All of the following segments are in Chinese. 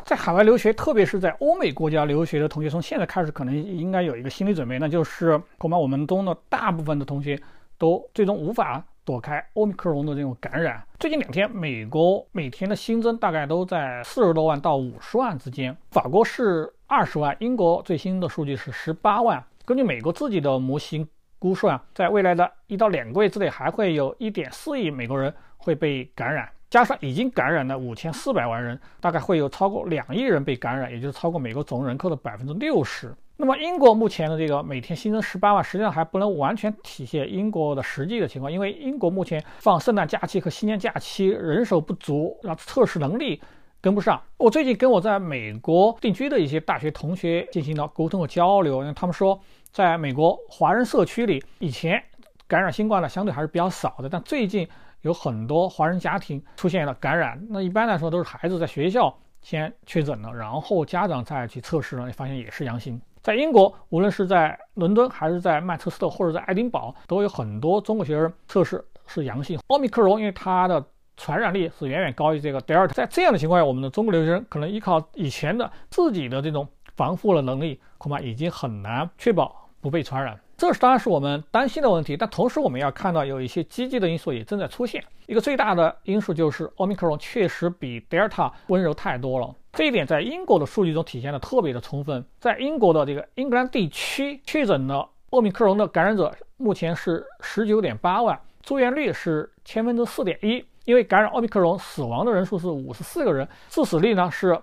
在海外留学，特别是在欧美国家留学的同学，从现在开始可能应该有一个心理准备，那就是恐怕我们中的大部分的同学都最终无法躲开欧米克戎的这种感染。最近2天，美国每天的新增大概都在40多万到50万之间，法国是20万，英国最新的数据是18万。根据美国自己的模型估算，在未来的1到2个月之内，还会有1.4亿美国人会被感染。加上已经感染的5400万人，大概会有超过2亿人被感染，也就是超过美国总人口的60%。那么英国目前的这个每天新增18万，实际上还不能完全体现英国的实际的情况，因为英国目前放圣诞假期和新年假期人手不足，然后测试能力跟不上。我最近跟我在美国定居的一些大学同学进行了沟通和交流，他们说在美国华人社区里，以前感染新冠的相对还是比较少的，但最近有很多华人家庭出现了感染，那一般来说都是孩子在学校先确诊了，然后家长再去测试了，发现也是阳性。在英国，无论是在伦敦还是在曼彻斯特或者在爱丁堡，都有很多中国学生测试是阳性。奥密克戎因为它的传染力是远远高于这个德尔塔，在这样的情况下，我们的中国留学生可能依靠以前的自己的这种防护的能力，恐怕已经很难确保不被传染。这当然是我们担心的问题，但同时我们要看到有一些积极的因素也正在出现。一个最大的因素就是奥密克戎确实比德尔塔温柔太多了，这一点在英国的数据中体现的特别的充分。在英国的这个英格兰地区确诊的奥密克戎的感染者目前是19.8万，住院率是4.1%，因为感染奥密克戎死亡的人数是54个人，致死率呢是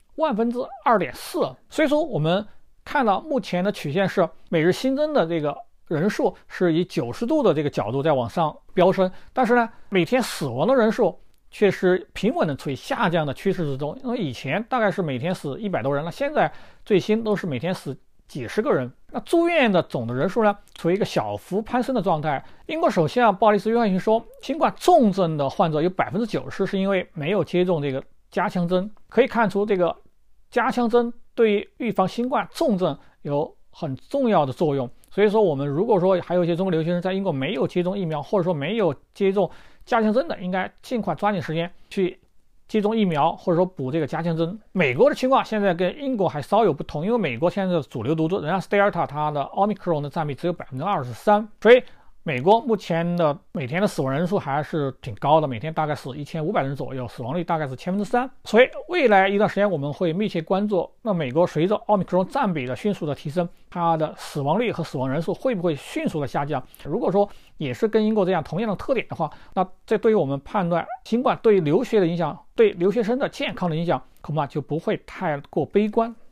2/4。所以说我们看到目前的曲线是每日新增的这个人数是以90度的这个角度在往上飙升，但是呢，每天死亡的人数却是平稳的处于下降的趋势之中。因为以前大概是每天死100多人，那现在最新都是每天死几十个人。那住院的总的人数呢，处于一个小幅攀升的状态。英国首相鲍里斯·约翰逊说，新冠重症的患者有90%是因为没有接种这个加强针。可以看出，这个加强针对于预防新冠重症有很重要的作用。所以说，我们如果说还有一些中国留学生在英国没有接种疫苗，或者说没有接种加强针的，应该尽快抓紧时间去接种疫苗，或者说补这个加强针。美国的情况现在跟英国还稍有不同，因为美国现在的主流毒株仍然是德尔塔，它的奥密克戎的占比只有23%，所以美国目前的每天的死亡人数还是挺高的，每天大概是1500人左右，死亡率大概是3%。所以未来一段时间我们会密切关注，那美国随着奥密克戎占比的迅速的提升，它的死亡率和死亡人数会不会迅速的下降？如果说也是跟英国这样同样的特点的话，那这对于我们判断新冠对留学的影响，对留学生的健康的影响，恐怕就不会太过悲观。